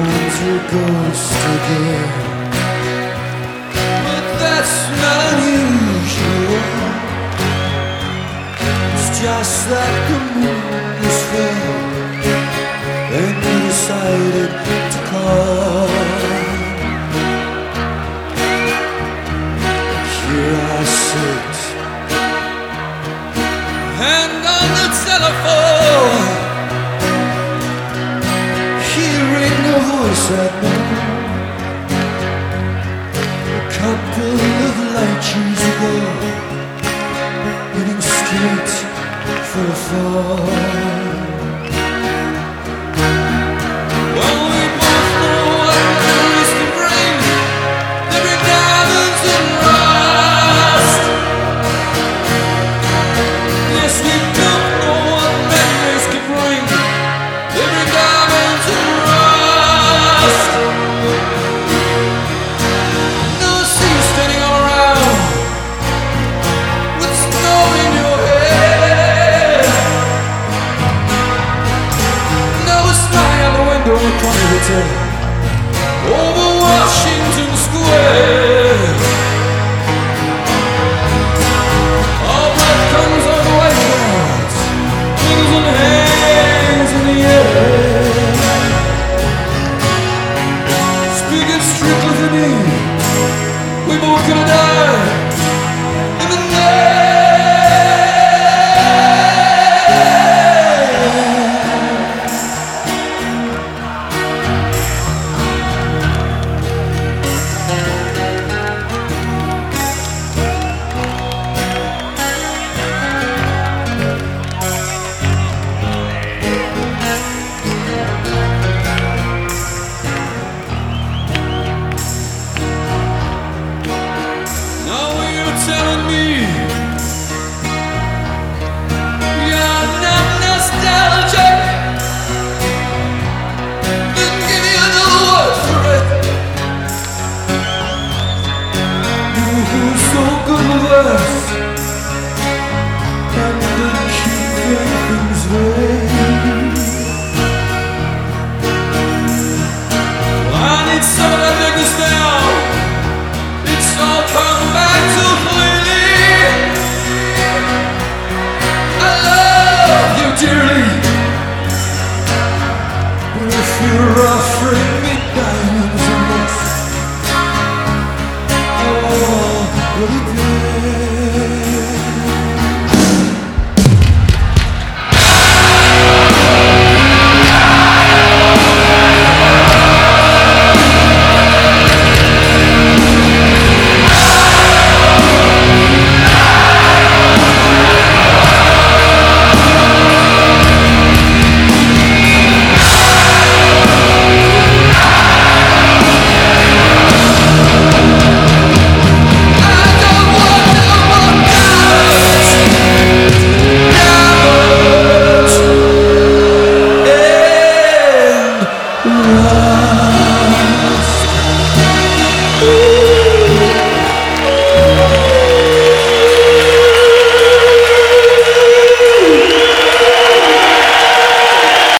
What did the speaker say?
finds your ghost again. But that's not unusual. It's just that the moon is full and you decided to call. Here I sit and on the telephone, hearing a voice I know. A couple of light years ago, heading straight for a fall. Well, we both know what memories can bring. They bring diamonds and rust. Yes, we both know what memories can bring. They bring diamonds and rust. No, I see you standing all around with snow in your head. No, a smile out the window in front of the hotel over Washington Square. All blood comes on white clouds, wings and hands in the air. Speaking strictly for me, we both gonna die in the night. Now you're telling me you're not nostalgic, then give me another word for it. You were so good with us and then keeping things right. Well, I need someone to break this down. It's all come back too clearly. I love you dearly, but if you're offering me diamonds and rust, oh, will you pay? Rust.